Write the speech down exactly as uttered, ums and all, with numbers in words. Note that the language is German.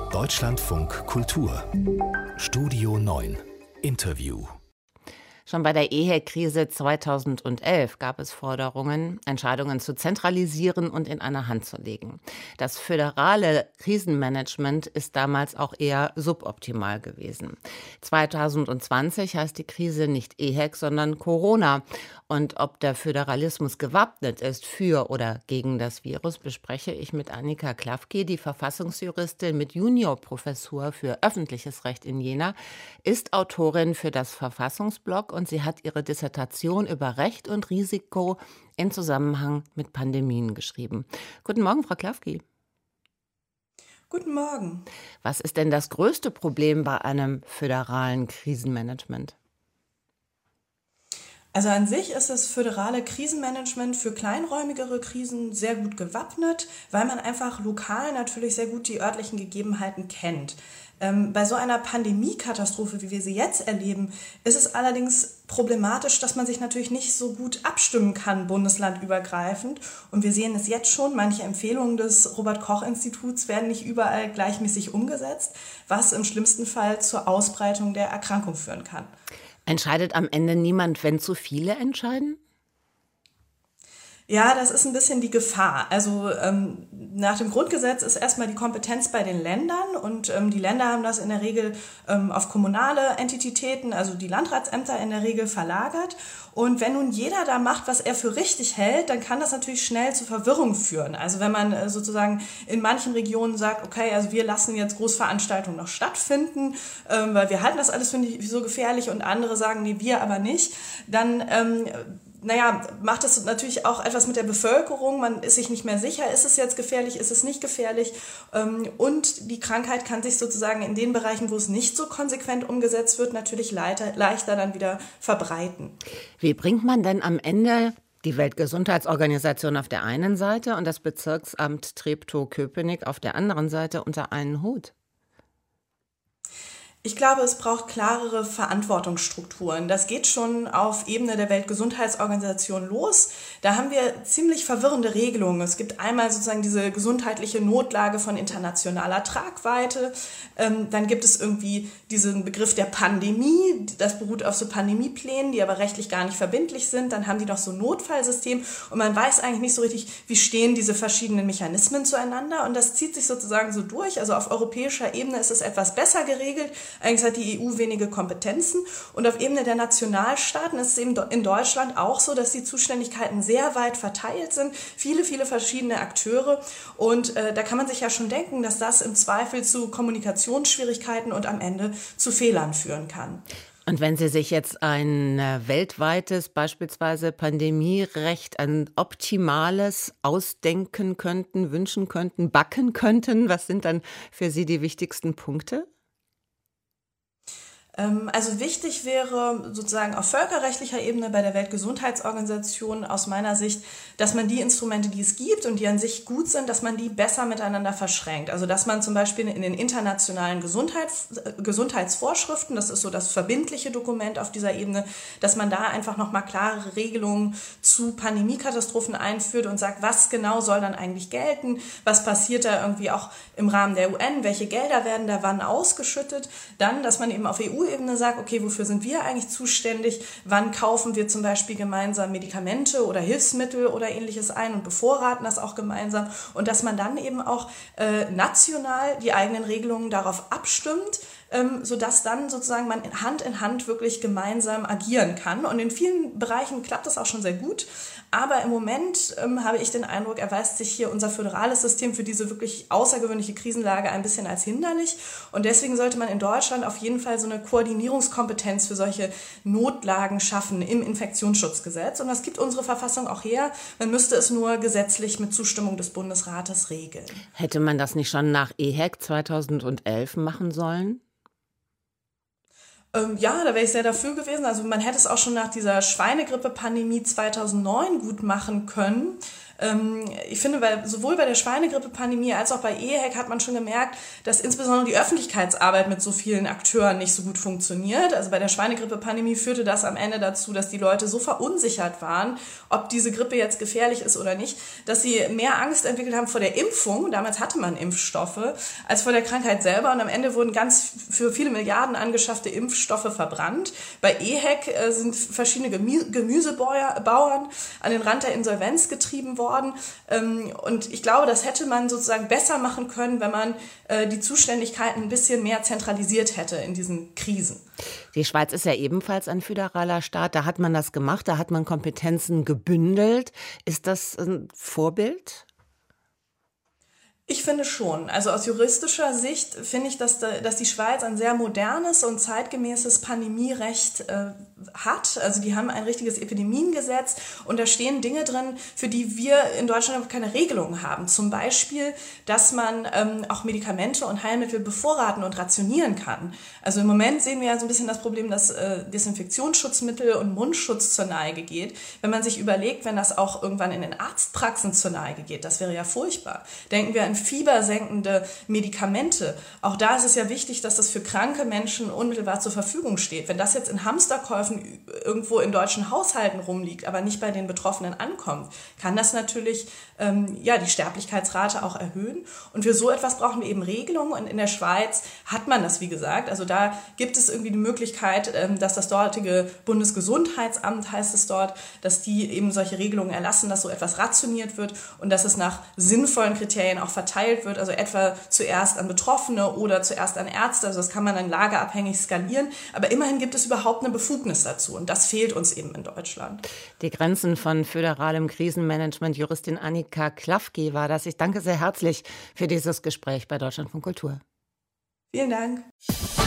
Deutschlandfunk Kultur Studio neun Interview. Schon bei der E H E C-Krise zweitausendelf gab es Forderungen, Entscheidungen zu zentralisieren und in eine Hand zu legen. Das föderale Krisenmanagement ist damals auch eher suboptimal gewesen. zweitausendzwanzig heißt die Krise nicht E H E C, sondern Corona. Und ob der Föderalismus gewappnet ist für oder gegen das Virus, bespreche ich mit Annika Klafki, die Verfassungsjuristin mit Juniorprofessur für öffentliches Recht in Jena, ist Autorin für das Verfassungsblog und sie hat ihre Dissertation über Recht und Risiko in Zusammenhang mit Pandemien geschrieben. Guten Morgen, Frau Klafki. Guten Morgen. Was ist denn das größte Problem bei einem föderalen Krisenmanagement? Also an sich ist das föderale Krisenmanagement für kleinräumigere Krisen sehr gut gewappnet, weil man einfach lokal natürlich sehr gut die örtlichen Gegebenheiten kennt. Ähm, bei so einer Pandemiekatastrophe, wie wir sie jetzt erleben, ist es allerdings problematisch, dass man sich natürlich nicht so gut abstimmen kann, bundeslandübergreifend. Und wir sehen es jetzt schon, manche Empfehlungen des Robert-Koch-Instituts werden nicht überall gleichmäßig umgesetzt, was im schlimmsten Fall zur Ausbreitung der Erkrankung führen kann. Entscheidet am Ende niemand, wenn zu viele entscheiden? Ja, das ist ein bisschen die Gefahr. Also ähm, nach dem Grundgesetz ist erstmal die Kompetenz bei den Ländern und ähm, die Länder haben das in der Regel ähm, auf kommunale Entitäten, also die Landratsämter in der Regel verlagert. Und wenn nun jeder da macht, was er für richtig hält, dann kann das natürlich schnell zu Verwirrung führen. Also wenn man äh, sozusagen in manchen Regionen sagt, okay, also wir lassen jetzt Großveranstaltungen noch stattfinden, ähm, weil wir halten das alles für nicht so gefährlich und andere sagen, nee, wir aber nicht, dann ähm, naja, macht es natürlich auch etwas mit der Bevölkerung. Man ist sich nicht mehr sicher, ist es jetzt gefährlich, ist es nicht gefährlich. Und die Krankheit kann sich sozusagen in den Bereichen, wo es nicht so konsequent umgesetzt wird, natürlich leichter, leichter dann wieder verbreiten. Wie bringt man denn am Ende die Weltgesundheitsorganisation auf der einen Seite und das Bezirksamt Treptow-Köpenick auf der anderen Seite unter einen Hut? Ich glaube, es braucht klarere Verantwortungsstrukturen. Das geht schon auf Ebene der Weltgesundheitsorganisation los. Da haben wir ziemlich verwirrende Regelungen. Es gibt einmal sozusagen diese gesundheitliche Notlage von internationaler Tragweite. Ähm, dann gibt es irgendwie diesen Begriff der Pandemie. Das beruht auf so Pandemieplänen, die aber rechtlich gar nicht verbindlich sind. Dann haben die noch so ein Notfallsystem und man weiß eigentlich nicht so richtig, wie stehen diese verschiedenen Mechanismen zueinander. Und das zieht sich sozusagen so durch. Also auf europäischer Ebene ist es etwas besser geregelt. Eigentlich hat die E U wenige Kompetenzen und auf Ebene der Nationalstaaten ist es eben in Deutschland auch so, dass die Zuständigkeiten sehr weit verteilt sind, viele, viele verschiedene Akteure und äh, da kann man sich ja schon denken, dass das im Zweifel zu Kommunikationsschwierigkeiten und am Ende zu Fehlern führen kann. Und wenn Sie sich jetzt ein weltweites, beispielsweise Pandemierecht, ein optimales ausdenken könnten, wünschen könnten, backen könnten, was sind dann für Sie die wichtigsten Punkte? Also wichtig wäre sozusagen auf völkerrechtlicher Ebene bei der Weltgesundheitsorganisation aus meiner Sicht, dass man die Instrumente, die es gibt und die an sich gut sind, dass man die besser miteinander verschränkt. Also dass man zum Beispiel in den internationalen Gesundheits, Gesundheitsvorschriften, das ist so das verbindliche Dokument auf dieser Ebene, dass man da einfach nochmal klare Regelungen zu Pandemiekatastrophen einführt und sagt, was genau soll dann eigentlich gelten, was passiert da irgendwie auch im Rahmen der U N, welche Gelder werden da wann ausgeschüttet. Dann, dass man eben auf E U Ebene sagt, okay, wofür sind wir eigentlich zuständig? Wann kaufen wir zum Beispiel gemeinsam Medikamente oder Hilfsmittel oder ähnliches ein und bevorraten das auch gemeinsam? Und dass man dann eben auch äh, national die eigenen Regelungen darauf abstimmt, ähm, sodass dann sozusagen man Hand in Hand wirklich gemeinsam agieren kann. Und in vielen Bereichen klappt das auch schon sehr gut. Aber im Moment ähm, habe ich den Eindruck, erweist sich hier unser föderales System für diese wirklich außergewöhnliche Krisenlage ein bisschen als hinderlich. Und deswegen sollte man in Deutschland auf jeden Fall so eine Koordinierungskompetenz für solche Notlagen schaffen im Infektionsschutzgesetz. Und das gibt unsere Verfassung auch her. Man müsste es nur gesetzlich mit Zustimmung des Bundesrates regeln. Hätte man das nicht schon nach E H E C zweitausendelf machen sollen? Ähm, ja, da wäre ich sehr dafür gewesen. Also man hätte es auch schon nach dieser Schweinegrippe-Pandemie zweitausendneun gut machen können. Ähm, ich finde, weil sowohl bei der Schweinegrippe-Pandemie als auch bei EHEC hat man schon gemerkt, dass insbesondere die Öffentlichkeitsarbeit mit so vielen Akteuren nicht so gut funktioniert. Also bei der Schweinegrippe-Pandemie führte das am Ende dazu, dass die Leute so verunsichert waren, ob diese Grippe jetzt gefährlich ist oder nicht, dass sie mehr Angst entwickelt haben vor der Impfung, damals hatte man Impfstoffe, als vor der Krankheit selber. Und am Ende wurden ganz für viele Milliarden angeschaffte Impfstoffe verbrannt. Bei EHEC äh, sind verschiedene Gemü- Gemüsebauern an den Rand der Insolvenz getrieben worden. Ähm, und ich glaube, das hätte man sozusagen besser machen können, wenn man äh, die Zuständigkeiten ein bisschen mehr zentralisiert hätte in diesen Krisen. Die Schweiz ist ja ebenfalls ein föderaler Staat. Da hat man das gemacht, da hat man Kompetenzen gebündelt. Ist das ein Vorbild? Ich finde schon. Also aus juristischer Sicht finde ich, dass, da, dass die Schweiz ein sehr modernes und zeitgemäßes Pandemierecht äh, hat. Also die haben ein richtiges Epidemiengesetz und da stehen Dinge drin, für die wir in Deutschland keine Regelungen haben. Zum Beispiel, dass man ähm, auch Medikamente und Heilmittel bevorraten und rationieren kann. Also im Moment sehen wir ja so ein bisschen das Problem, dass äh, Desinfektionsschutzmittel und Mundschutz zur Neige geht. Wenn man sich überlegt, wenn das auch irgendwann in den Arztpraxen zur Neige geht, das wäre ja furchtbar. Denken wir an fiebersenkende Medikamente. Auch da ist es ja wichtig, dass das für kranke Menschen unmittelbar zur Verfügung steht. Wenn das jetzt in Hamsterkäufen irgendwo in deutschen Haushalten rumliegt, aber nicht bei den Betroffenen ankommt, kann das natürlich ähm, ja, die Sterblichkeitsrate auch erhöhen. Und für so etwas brauchen wir eben Regelungen. Und in der Schweiz hat man das, wie gesagt. Also da gibt es irgendwie die Möglichkeit, ähm, dass das dortige Bundesgesundheitsamt, heißt es dort, dass die eben solche Regelungen erlassen, dass so etwas rationiert wird und dass es nach sinnvollen Kriterien auch verteilt wird, also etwa zuerst an Betroffene oder zuerst an Ärzte, also das kann man dann lagerabhängig skalieren, aber immerhin gibt es überhaupt eine Befugnis dazu und das fehlt uns eben in Deutschland. Die Grenzen von föderalem Krisenmanagement, Juristin Annika Klafki war das. Ich danke sehr herzlich für dieses Gespräch bei Deutschlandfunk Kultur. Vielen Dank.